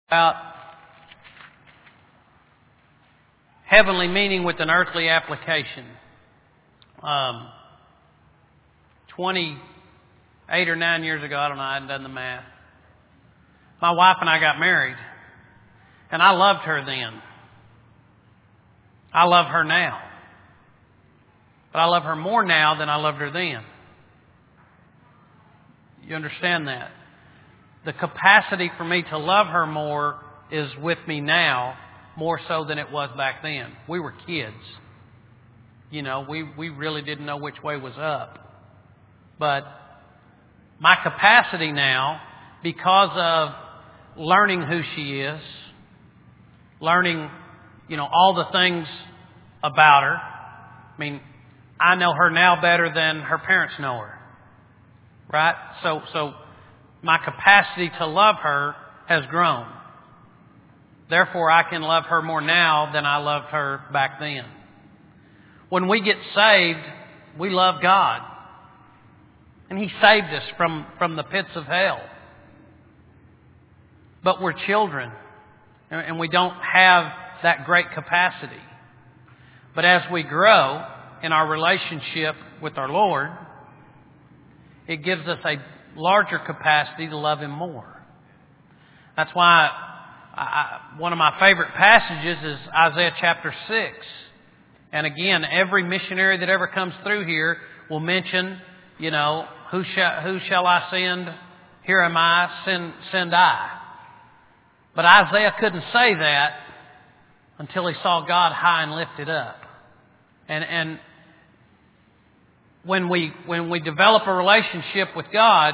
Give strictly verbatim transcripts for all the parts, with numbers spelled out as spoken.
About heavenly meaning with an earthly application. Um, twenty-eight or nine years ago, I don't know, I hadn't done the math. My wife and I got married, and I loved her then. I love her now. But I love her more now than I loved her then. You understand that? The capacity for me to love her more is with me now, more so than it was back then. We were kids. You know, we, we really didn't know which way was up. But my capacity now, because of learning who she is, learning, you know, all the things about her. I mean, I know her now better than her parents know her. Right? So, so my capacity to love her has grown. Therefore, I can love her more now than I loved her back then. When we get saved, we love God. And He saved us from, from the pits of hell. But we're children. And we don't have that great capacity. But as we grow in our relationship with our Lord, it gives us a larger capacity to love Him more. That's why I, I, one of my favorite passages is Isaiah chapter six. And again, every missionary that ever comes through here will mention, you know, who shall, who shall I send? Here am I, send, send I. But Isaiah couldn't say that until he saw God high and lifted up. And, and when we, when we develop a relationship with God,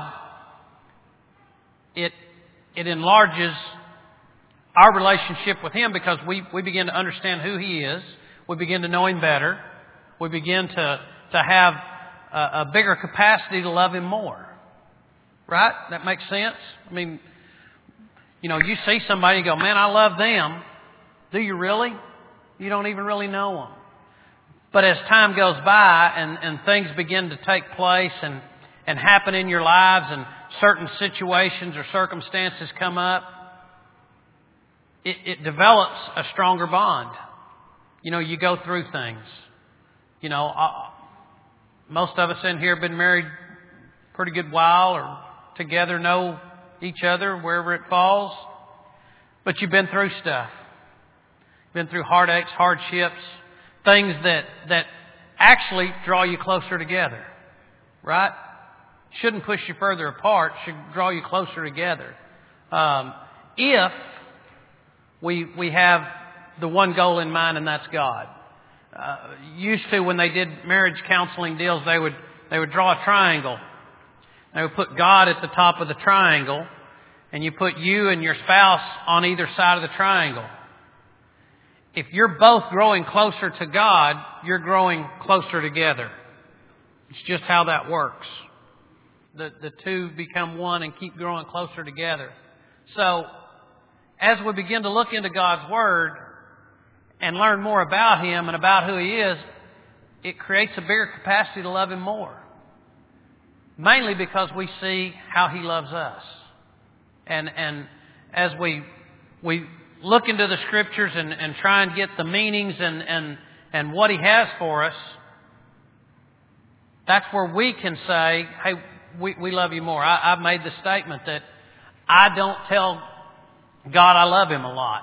it, it enlarges our relationship with Him because we, we begin to understand who He is. We begin to know Him better. We begin to, to have a, a bigger capacity to love Him more. Right? That makes sense? I mean, you know, you see somebody and go, man, I love them. Do you really? You don't even really know them. But as time goes by and, and things begin to take place and, and happen in your lives and certain situations or circumstances come up, it, it develops a stronger bond. You know, you go through things. You know, uh, most of us in here have been married a pretty good while or together know each other wherever it falls. But you've been through stuff. Been through heartaches, hardships, things that, that actually draw you closer together. Right? Shouldn't push you further apart. Should draw you closer together. Um, if we we have the one goal in mind, and that's God. Uh, used to, when they did marriage counseling deals, they would they would draw a triangle. They would put God at the top of the triangle, and you put you and your spouse on either side of the triangle. If you're both growing closer to God, you're growing closer together. It's just how that works. The, the two become one and keep growing closer together. So, as we begin to look into God's Word and learn more about Him and about who He is, it creates a bigger capacity to love Him more. Mainly because we see how He loves us. And, and as we, we look into the Scriptures and, and try and get the meanings and, and, and what He has for us, that's where we can say, hey, we, we love You more. I, I've made the statement that I don't tell God I love Him a lot.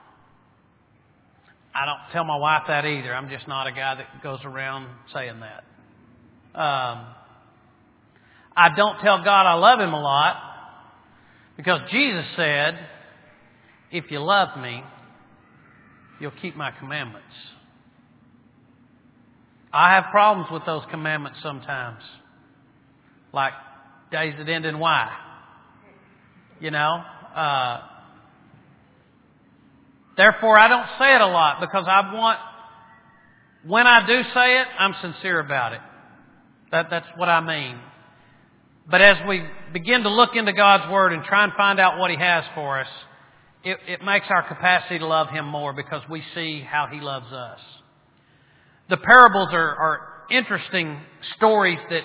I don't tell my wife that either. I'm just not a guy that goes around saying that. Um, I don't tell God I love Him a lot because Jesus said, if you love Me, you'll keep My commandments. I have problems with those commandments sometimes. Like days that end in Y. You know? Uh, therefore, I don't say it a lot because I want, when I do say it, I'm sincere about it. That, that's what I mean. But as we begin to look into God's Word and try and find out what He has for us, it, it makes our capacity to love Him more because we see how He loves us. The parables are, are interesting stories that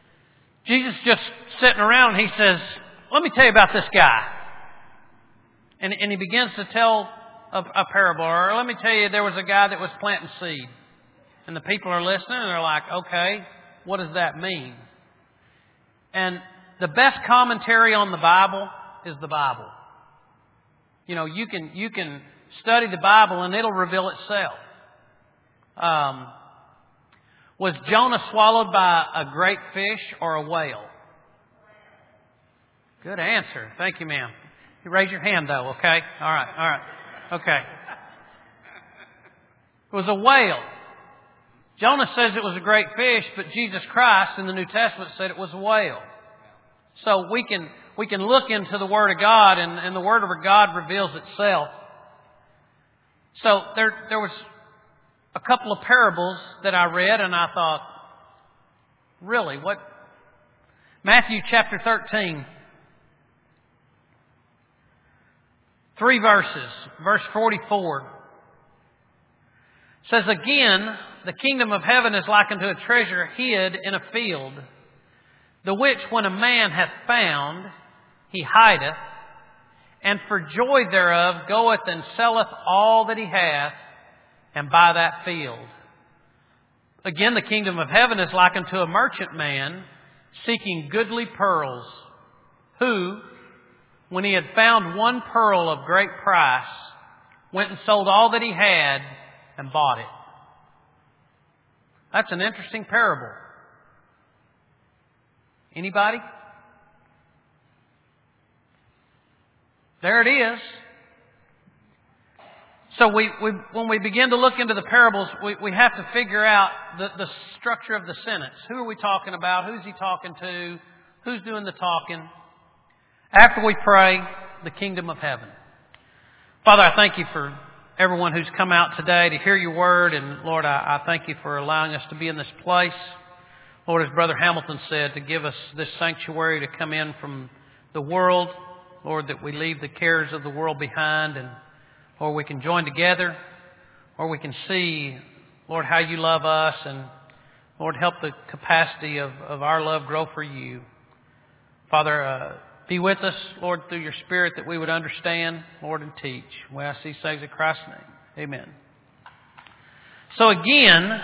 Jesus just sitting around and He says, let me tell you about this guy. And, and he begins to tell a, a parable. Or let me tell you, there was a guy that was planting seed. And the people are listening and they're like, okay, what does that mean? And the best commentary on the Bible is the Bible. You know, you can, you can study the Bible and it'll reveal itself. Um, was Jonah swallowed by a great fish or a whale? Good answer. Thank you, ma'am. You raise your hand, though, okay? All right, all right. Okay. It was a whale. Jonah says it was a great fish, but Jesus Christ in the New Testament said it was a whale. So we can we can look into the Word of God, and, and the Word of God reveals itself. So there there was a couple of parables that I read, and I thought, really, what? Matthew chapter thirteen. Three verses. Verse forty-four says, again, the kingdom of heaven is likened to a treasure hid in a field, the which when a man hath found, he hideth, and for joy thereof goeth and selleth all that he hath, and buy that field. Again, the kingdom of heaven is likened to a merchant man seeking goodly pearls, who, when he had found one pearl of great price, went and sold all that he had and bought it. That's an interesting parable. Anybody? There it is. So we, we when we begin to look into the parables, we, we have to figure out the, the structure of the sentence. Who are we talking about? Who's he talking to? Who's doing the talking? After we pray, the kingdom of heaven. Father, I thank you for everyone who's come out today to hear your word. And Lord, I, I thank you for allowing us to be in this place. Lord, as Brother Hamilton said, to give us this sanctuary to come in from the world. Lord, that we leave the cares of the world behind, and Lord, we can join together, or we can see, Lord, how you love us, and Lord, help the capacity of, of our love grow for you. Father, uh, be with us, Lord, through your Spirit, that we would understand, Lord, and teach. We ask these things in Christ's name. Amen. So again,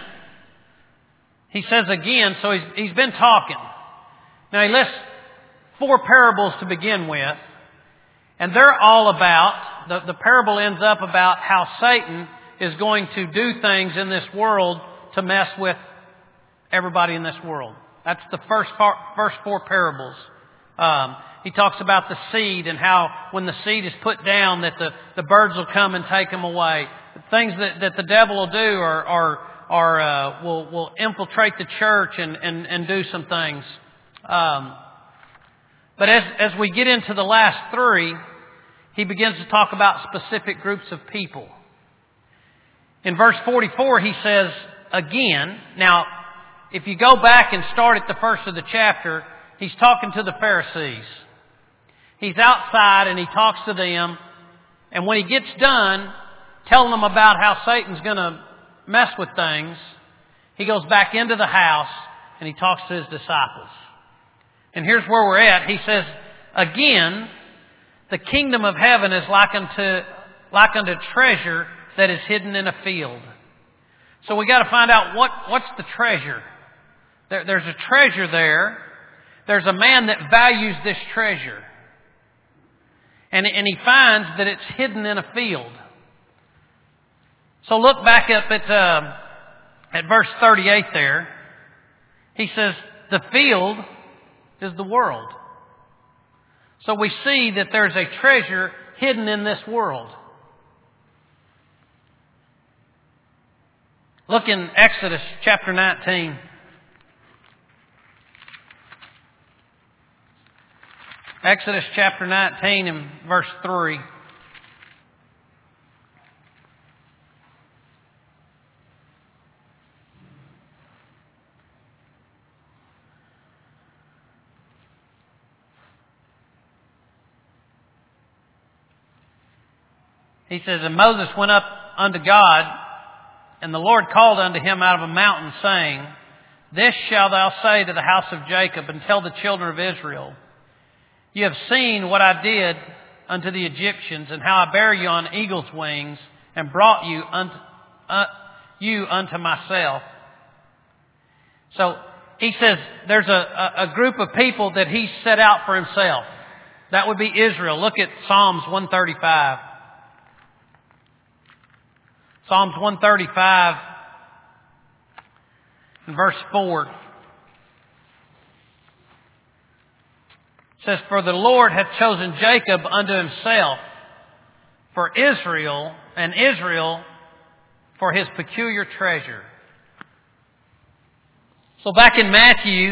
he says again, so he's, he's been talking. Now he lists four parables to begin with. And they're all about, the, the parable ends up about how Satan is going to do things in this world to mess with everybody in this world. That's the first part, first four parables. Um, he talks about the seed and how when the seed is put down that the, the birds will come and take them away. The things that, that the devil will do are, are, are uh, will, will infiltrate the church and, and, and do some things. Um, But as, as we get into the last three, he begins to talk about specific groups of people. In verse forty-four, he says, again, now, if you go back and start at the first of the chapter, he's talking to the Pharisees. He's outside and he talks to them. And when he gets done telling them about how Satan's going to mess with things, he goes back into the house and he talks to his disciples. And here's where we're at. He says, again, the kingdom of heaven is like unto, like unto treasure that is hidden in a field. So we got to find out what, what's the treasure. There, there's a treasure there. There's a man that values this treasure. And, and he finds that it's hidden in a field. So look back up at, uh, at verse thirty-eight there. He says, the field is the world. So we see that there's a treasure hidden in this world. Look in Exodus chapter nineteen. Exodus chapter nineteen and verse three. He says, and Moses went up unto God, and the Lord called unto him out of a mountain, saying, this shalt thou say to the house of Jacob, and tell the children of Israel, you have seen what I did unto the Egyptians, and how I bare you on eagle's wings, and brought you unto, uh, you unto myself. So he says there's a, a, a group of people that he set out for himself. That would be Israel. Look at Psalms one thirty-five. Psalms one thirty-five and verse four. It says, For the Lord hath chosen Jacob unto himself, for Israel, and Israel for his peculiar treasure. So back in Matthew,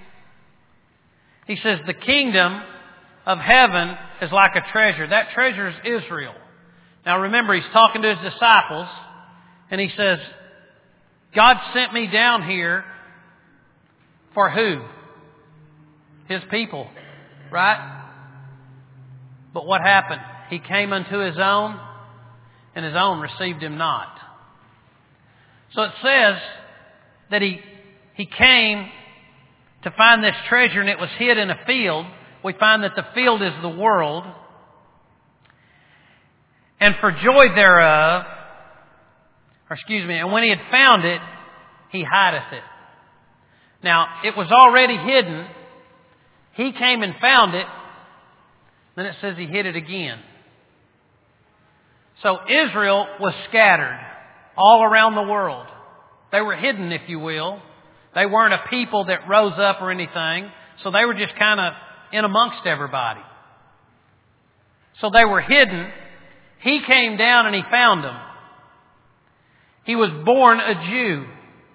he says, the kingdom of heaven is like a treasure. That treasure is Israel. Now remember, he's talking to his disciples, and he says, God sent me down here for who? His people. Right? But what happened? He came unto his own, and his own received him not. So it says that he, he came to find this treasure, and it was hid in a field. We find that the field is the world. And for joy thereof, or excuse me, and when he had found it, he hideth it. Now, it was already hidden. He came and found it. Then it says he hid it again. So Israel was scattered all around the world. They were hidden, if you will. They weren't a people that rose up or anything. So they were just kind of in amongst everybody. So they were hidden. He came down and he found them. He was born a Jew.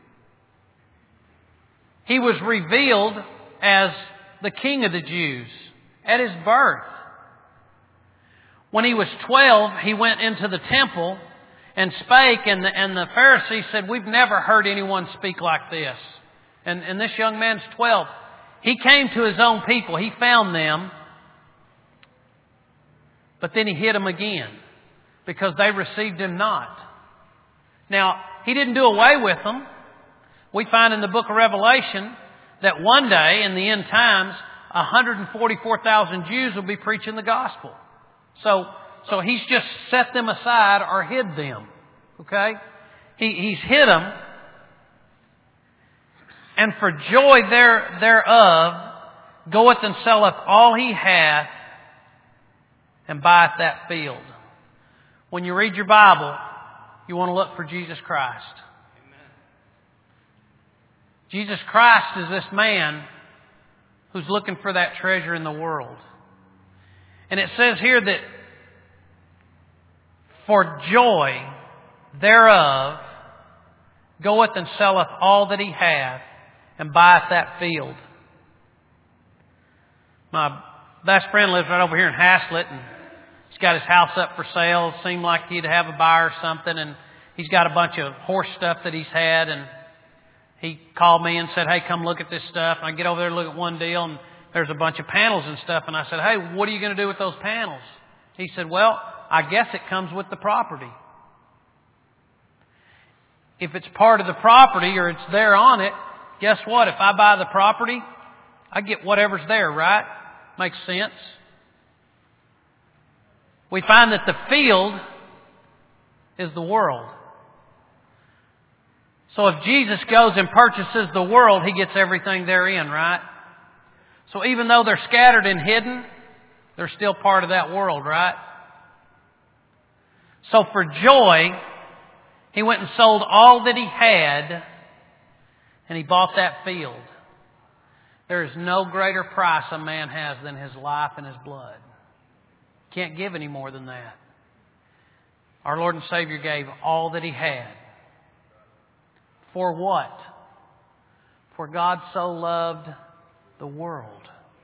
He was revealed as the King of the Jews at his birth. When he was twelve, he went into the temple and spake, and the, and the Pharisees said, we've never heard anyone speak like this. And, and this young man's twelve. He came to his own people. He found them. But then he hid them again because they received him not. Now, he didn't do away with them. We find in the book of Revelation that one day in the end times, one hundred forty-four thousand Jews will be preaching the gospel. So, so he's just set them aside or hid them. Okay? He, he's hid them. And for joy there, thereof, goeth and selleth all he hath, and buyeth that field. When you read your Bible, you want to look for Jesus Christ. Jesus Christ is this man who's looking for that treasure in the world. And it says here that for joy thereof goeth and selleth all that he hath, and buyeth that field. My best friend lives right over here in Haslett, and he's got his house up for sale. It seemed like he'd have a buyer or something, and he's got a bunch of horse stuff that he's had, and he called me and said, hey, come look at this stuff. And I get over there and look at one deal, and there's a bunch of panels and stuff. And I said, hey, what are you going to do with those panels? He said, well, I guess it comes with the property. If it's part of the property or it's there on it, guess what? If I buy the property, I get whatever's there, right? Makes sense. We find that the field is the world. So if Jesus goes and purchases the world, he gets everything therein, right? So even though they're scattered and hidden, they're still part of that world, right? So for joy, he went and sold all that he had, and he bought that field. There is no greater price a man has than his life and his blood. Can't give any more than that. Our Lord and Savior gave all that he had. For what? For God so loved the world.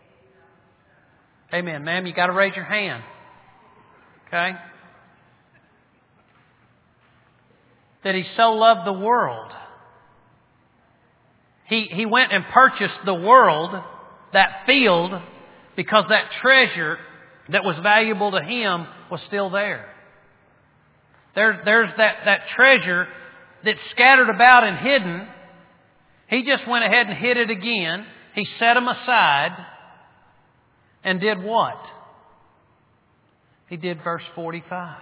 Amen. Ma'am, you got to raise your hand. Okay? That he so loved the world. He, he went and purchased the world, that field, because that treasure that was valuable to him was still there. There, there's that, that treasure that's scattered about and hidden. He just went ahead and hid it again. He set them aside and did what? He did verse forty-five.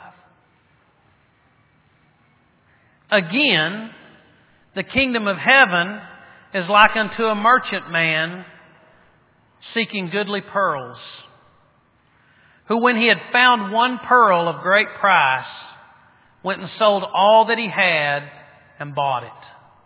Again, the kingdom of heaven is like unto a merchant man seeking goodly pearls, who when he had found one pearl of great price, went and sold all that he had and bought it.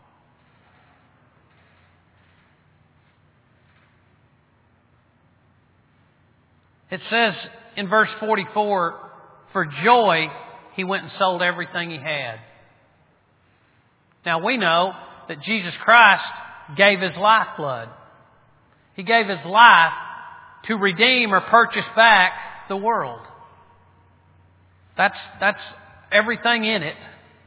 It says in verse forty-four, for joy he went and sold everything he had. Now we know that Jesus Christ gave His lifeblood. He gave His life to redeem or purchase back the world. That's, that's everything in it.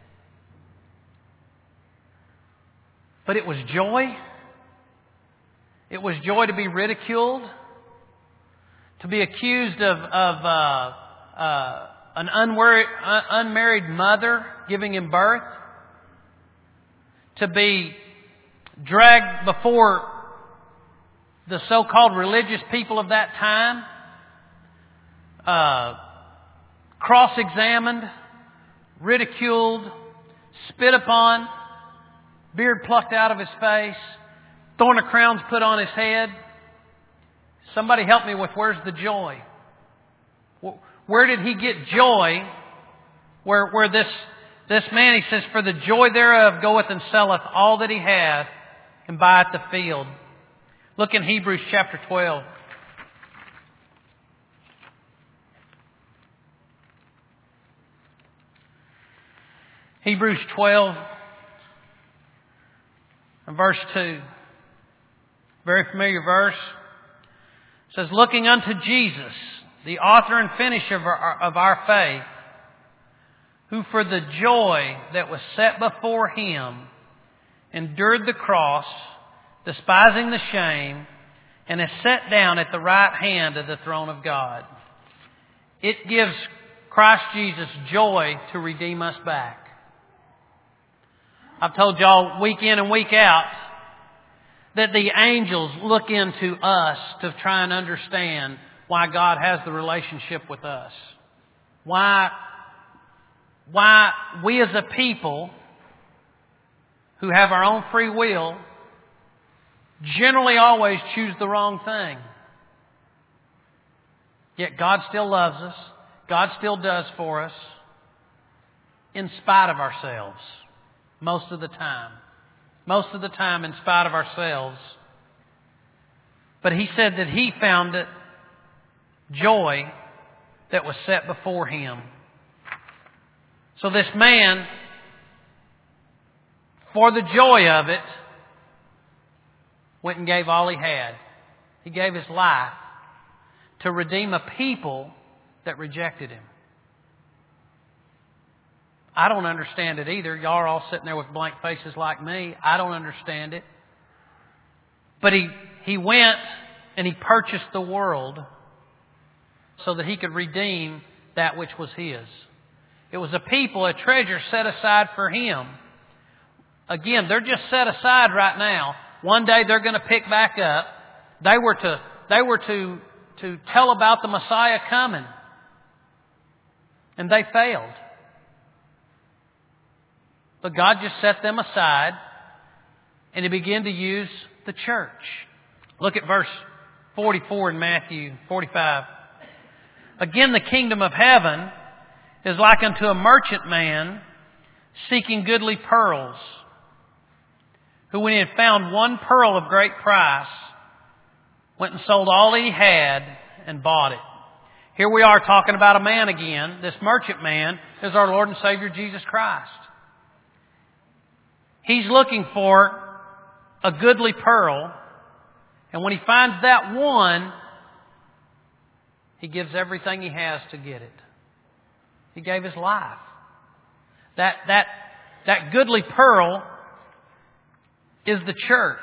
But it was joy. It was joy to be ridiculed, to be accused of, of uh, uh, an unmarried, uh, unmarried mother giving him birth, to be dragged before the so-called religious people of that time, uh, cross-examined, ridiculed, spit upon, beard plucked out of his face, thorn of crowns put on his head. Somebody help me with where's the joy? Where did he get joy? Where, where this, this man, he says, for the joy thereof goeth and selleth all that he hath and buyeth the field. Look in Hebrews chapter twelve. Hebrews twelve and verse two. Very familiar verse. It says, looking unto Jesus, the author and finisher of our, of our faith, who for the joy that was set before Him endured the cross, despising the shame, and is set down at the right hand of the throne of God. It gives Christ Jesus joy to redeem us back. I've told y'all week in and week out that the angels look into us to try and understand why God has the relationship with us. Why, why we as a people who have our own free will generally always choose the wrong thing. Yet God still loves us. God still does for us in spite of ourselves most of the time. Most of the time in spite of ourselves. But He said that He found it joy that was set before Him. So this man, for the joy of it, went and gave all he had. He gave his life to redeem a people that rejected Him. I don't understand it either. Y'all are all sitting there with blank faces like me. I don't understand it. But he, he went and he purchased the world so that He could redeem that which was His. It was a people, a treasure set aside for Him. Again, they're just set aside right now. One day they're going to pick back up. They were to, they were to, to tell about the Messiah coming. And they failed. But God just set them aside and He began to use the church. Look at verse forty-four in Matthew forty-five. Again, the kingdom of heaven is like unto a merchant man seeking goodly pearls, who when he had found one pearl of great price, went and sold all he had and bought it. Here we are talking about a man again. This merchant man is our Lord and Savior Jesus Christ. He's looking for a goodly pearl, and when he finds that one, he gives everything he has to get it. He gave his life. That, that, that goodly pearl is the church.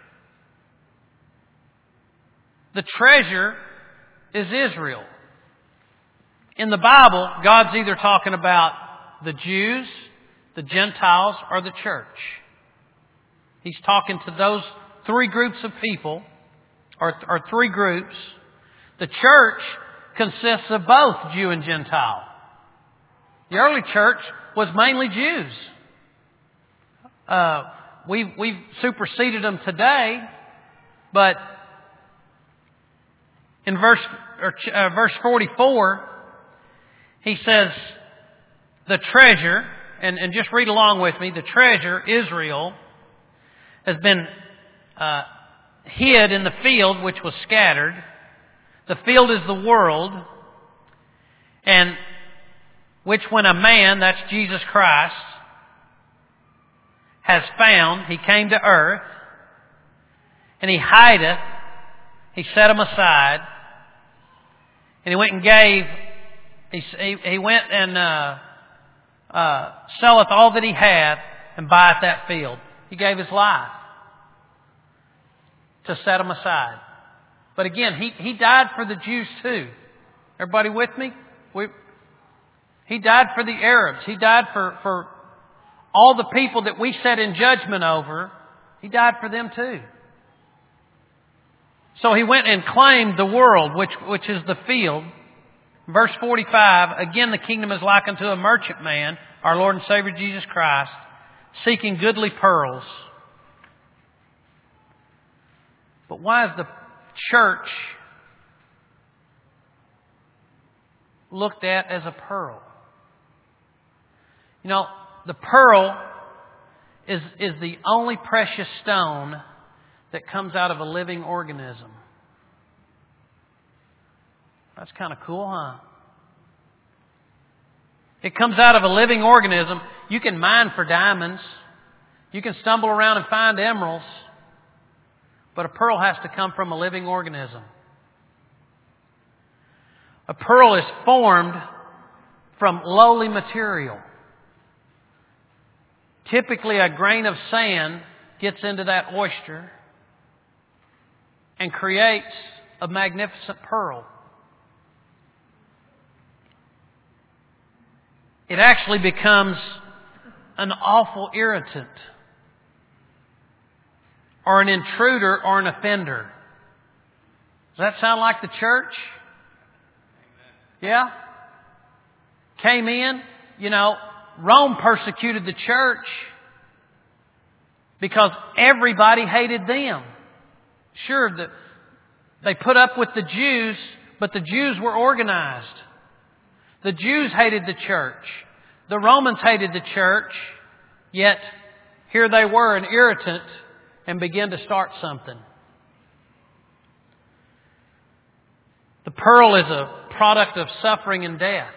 The treasure is Israel. In the Bible, God's either talking about the Jews, the Gentiles, or the church. He's talking to those three groups of people, or, or three groups. The church consists of both Jew and Gentile. The early church was mainly Jews. Uh, we've, we've superseded them today, but in verse, or, uh, verse forty-four, he says, the treasure, and, and just read along with me, the treasure, Israel, has been uh, hid in the field which was scattered. The field is the world, and which when a man, that's Jesus Christ, has found, he came to earth, and he hideth, he set him aside, and he went and gave, he, he, he went and uh, uh, selleth all that he hath, and buyeth that field. He gave his life to set him aside. But again, he, he died for the Jews too. Everybody with me? We, he died for the Arabs. He died for, for all the people that we set in judgment over. He died for them too. So he went and claimed the world, which, which is the field. Verse forty-five, again the kingdom is like unto a merchant man, our Lord and Savior Jesus Christ, seeking goodly pearls. But why is the church looked at as a pearl? You know, the pearl is, is the only precious stone that comes out of a living organism. That's kind of cool, huh? It comes out of a living organism. You can mine for diamonds. You can stumble around and find emeralds. But a pearl has to come from a living organism. A pearl is formed from lowly material. Typically, a grain of sand gets into that oyster and creates a magnificent pearl. It actually becomes an awful irritant, or an intruder, or an offender. Does that sound like the church? Yeah? Came in, you know, Rome persecuted the church because everybody hated them. Sure, the, they put up with the Jews, but the Jews were organized. The Jews hated the church. The Romans hated the church, yet here they were, an irritant, and began to start something. The pearl is a product of suffering and death.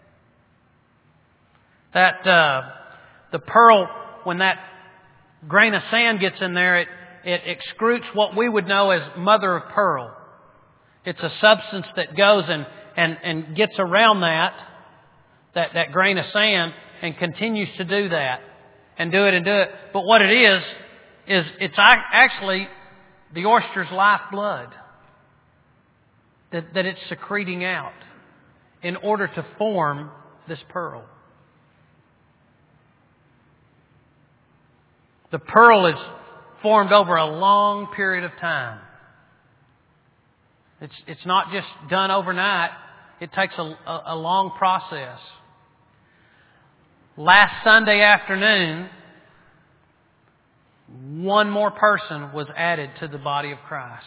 That uh, the pearl, when that grain of sand gets in there, it, it excretes what we would know as mother of pearl. It's a substance that goes and, and, and gets around that, that, that grain of sand, and continues to do that. And do it and do it. But what it is, is it's actually the oyster's lifeblood that, that it's secreting out in order to form this pearl. The pearl is formed over a long period of time. It's, it's not just done overnight. It takes a, a, a long process. Last Sunday afternoon, one more person was added to the body of Christ.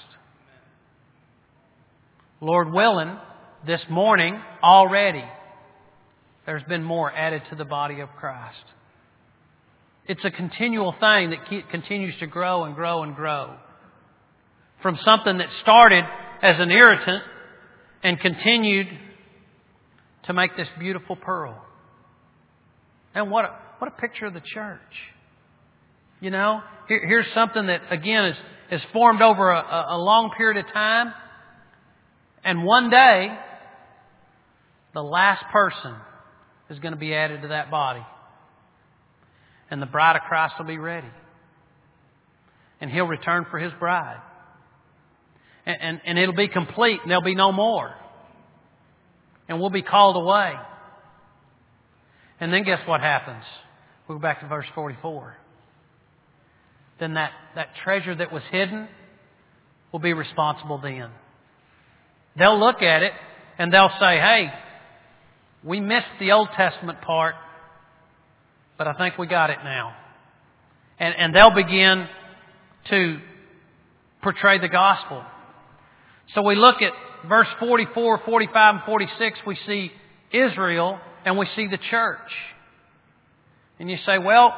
Lord willing, this morning already, there's been more added to the body of Christ. It's a continual thing that continues to grow and grow and grow. From something that started as an irritant and continued to make this beautiful pearl. And what a, what a picture of the church. You know, here, here's something that, again, is, is formed over a, a long period of time. And one day, the last person is going to be added to that body. And the bride of Christ will be ready. And He'll return for His bride. And, and, and it'll be complete, and there'll be no more. And we'll be called away. And then guess what happens? We'll go back to verse forty-four. Then that, that treasure that was hidden will be responsible then. They'll look at it And they'll say, hey, we missed the Old Testament part, but I think we got it now. And, and they'll begin to portray the gospel. So we look at verse forty-four, forty-five, and forty-six. We see Israel and we see the church. And you say, well,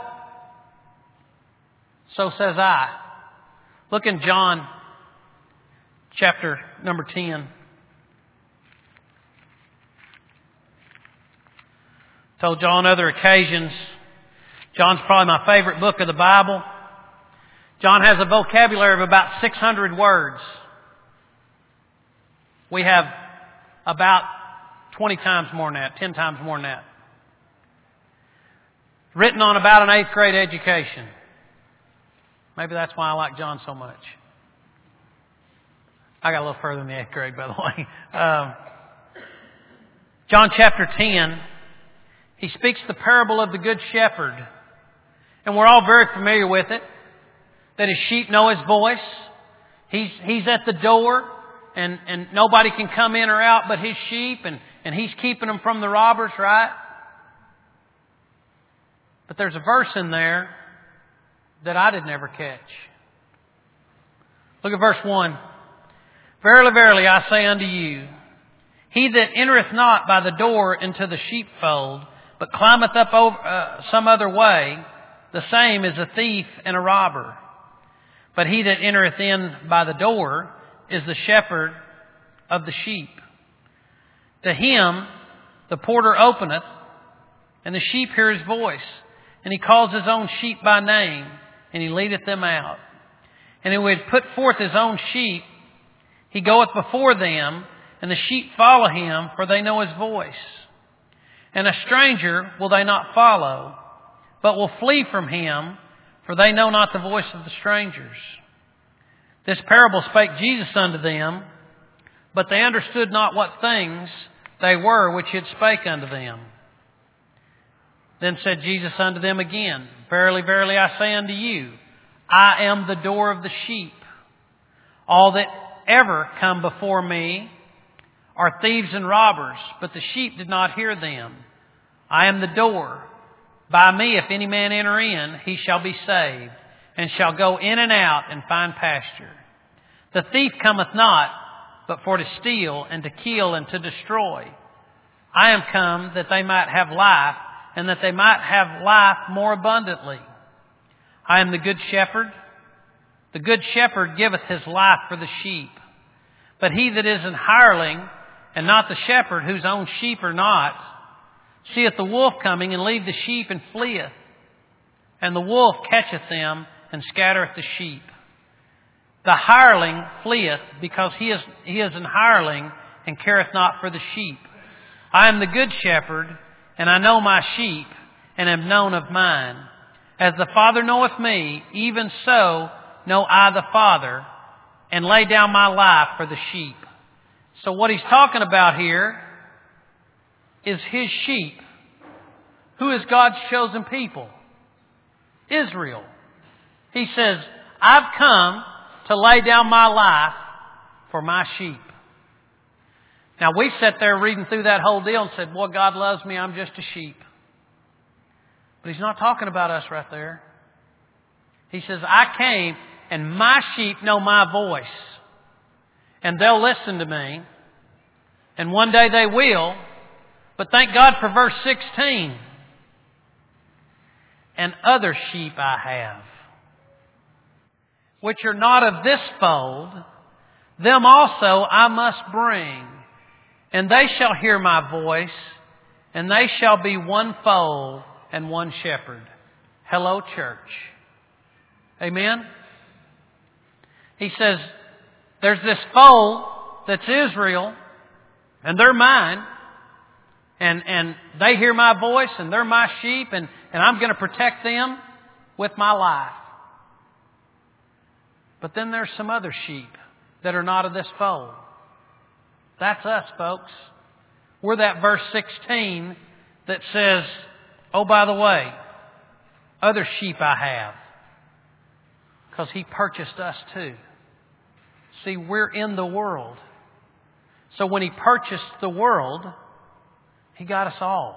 so says I. Look in John chapter number ten. Told you on other occasions, John's probably my favorite book of the Bible. John has a vocabulary of about six hundred words. We have about twenty times more than that, ten times more than that. Written on about an eighth grade education. Maybe that's why I like John so much. I got a little further than the eighth grade, by the way. Um, John chapter ten, he speaks the parable of the Good Shepherd. And we're all very familiar with it. That his sheep know his voice. He's, he's at the door. And, and nobody can come in or out but his sheep. And, and he's keeping them from the robbers, right? But there's a verse in there that I did never catch. Look at verse one. Verily, verily, I say unto you, he that entereth not by the door into the sheepfold, but climbeth up over, uh, some other way, the same is a thief and a robber. But he that entereth in by the door is the shepherd of the sheep. To him the porter openeth, and the sheep hear his voice. And he calls his own sheep by name, and he leadeth them out. And when he had put forth his own sheep, he goeth before them, and the sheep follow him, for they know his voice. And a stranger will they not follow, but will flee from him, for they know not the voice of the strangers. This parable spake Jesus unto them, but they understood not what things they were which he had spake unto them. Then said Jesus unto them again, Verily, verily, I say unto you, I am the door of the sheep. All that ever come before me are thieves and robbers, but the sheep did not hear them. I am the door. By me, if any man enter in, he shall be saved, and shall go in and out and find pasture. The thief cometh not, but for to steal, and to kill, and to destroy. I am come that they might have life, and that they might have life more abundantly. I am the good shepherd. The good shepherd giveth his life for the sheep. But he that is an hireling, and not the shepherd, whose own sheep are not, seeth the wolf coming, and leave the sheep, and fleeth. And the wolf catcheth them, and scattereth the sheep. The hireling fleeth, because he is, he is an hireling, and careth not for the sheep. I am the good shepherd, and I know my sheep, and am known of mine. As the Father knoweth me, even so know I the Father, and lay down my life for the sheep. So what he's talking about here is his sheep. Who is God's chosen people? Israel. He says, I've come to lay down my life for my sheep. Now, we sat there reading through that whole deal and said, boy, God loves me, I'm just a sheep. But he's not talking about us right there. He says, I came and my sheep know my voice. And they'll listen to me. And one day they will. But thank God for verse sixteen. And other sheep I have, which are not of this fold, them also I must bring. And they shall hear my voice, and they shall be one fold and one shepherd. Hello, church. Amen? He says, there's this fold that's Israel, and they're mine, and, and they hear my voice, and they're my sheep, and, and I'm going to protect them with my life. But then there's some other sheep that are not of this fold. That's us, folks. We're that verse sixteen that says, oh, by the way, other sheep I have. Because he purchased us too. See, we're in the world. So when He purchased the world, He got us all.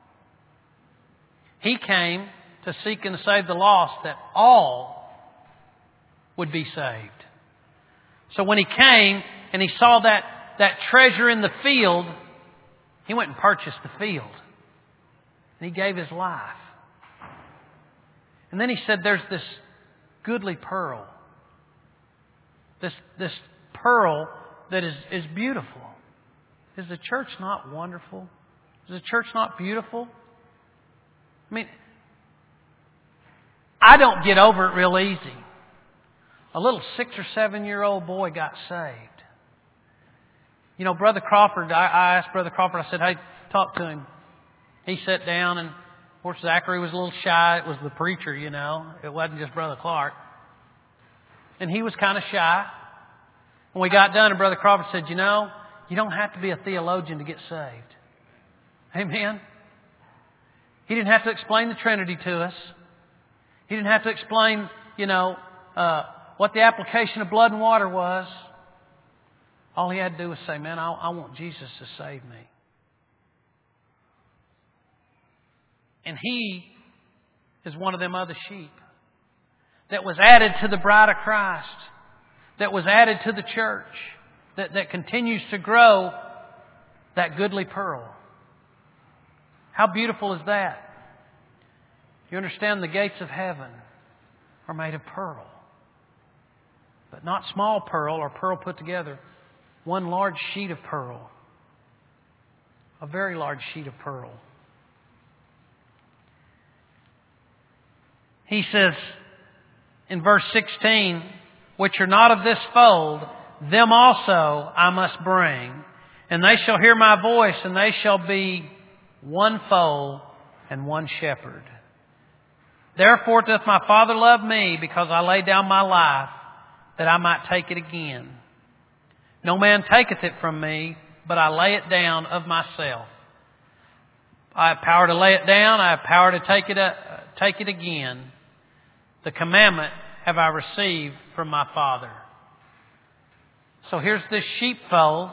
He came to seek and to save the lost, that all would be saved. So when He came and He saw that, that treasure in the field, He went and purchased the field. And He gave His life. And then He said, there's this goodly pearl. This, this pearl that is, is beautiful. Is the church not wonderful? Is the church not beautiful? I mean, I don't get over it real easy. A little six or seven year old boy got saved. You know, Brother Crawford, I, I asked Brother Crawford, I said, hey, talk to him. He sat down, and of course Zachary was a little shy. It was the preacher, you know. It wasn't just Brother Clark. And he was kind of shy. When we got done, and Brother Crawford said, you know, you don't have to be a theologian to get saved. Amen? He didn't have to explain the Trinity to us. He didn't have to explain, you know, uh, what the application of blood and water was. All he had to do was say, man, I, I want Jesus to save me. And he is one of them other sheep that was added to the bride of Christ, that was added to the church, that, that continues to grow, that goodly pearl. How beautiful is that? You understand, the gates of heaven are made of pearl. But not small pearl or pearl put together. One large sheet of pearl. A very large sheet of pearl. He says in verse sixteen, which are not of this fold, them also I must bring. And they shall hear my voice, and they shall be one fold and one shepherd. Therefore doth my Father love me, because I lay down my life, that I might take it again. No man taketh it from me, but I lay it down of myself. I have power to lay it down. I have power to take it up, take it again. The commandment have I received from my Father. So here's this sheepfold.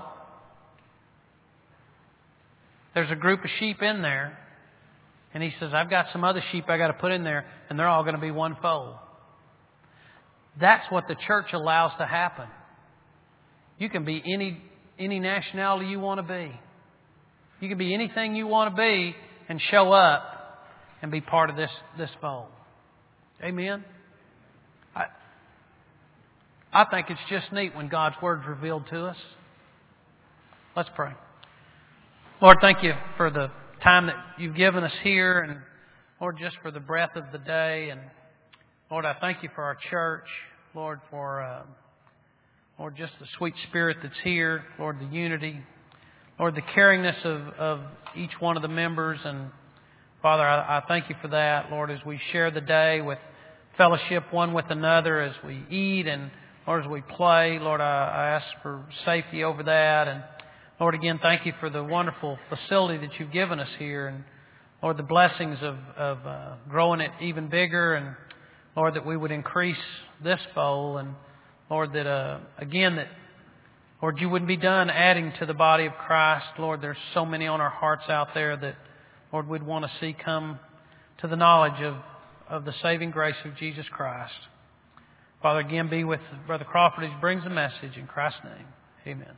There's a group of sheep in there. And He says, I've got some other sheep I got to put in there, and they're all going to be one fold. That's what the church allows to happen. You can be any any nationality you want to be. You can be anything you want to be and show up and be part of this, this fold. Amen? I, I think it's just neat when God's Word's revealed to us. Let's pray. Lord, thank You for the time that You've given us here, and Lord, just for the breath of the day. And Lord, I thank You for our church. Lord, for uh, Lord, just the sweet spirit that's here. Lord, the unity. Lord, the caringness of, of each one of the members. And Father, I, I thank You for that. Lord, as we share the day with fellowship one with another, as we eat and Lord, as we play, Lord, I, I ask for safety over that. And Lord, again, thank You for the wonderful facility that You've given us here. And Lord, the blessings of, of uh, growing it even bigger. And Lord, that we would increase this fold. And Lord, that uh, again, that Lord, You wouldn't be done adding to the body of Christ. Lord, there's so many on our hearts out there that, Lord, we'd want to see come to the knowledge of, of the saving grace of Jesus Christ. Father, again, be with Brother Crawford as he brings the message. In Christ's name, amen.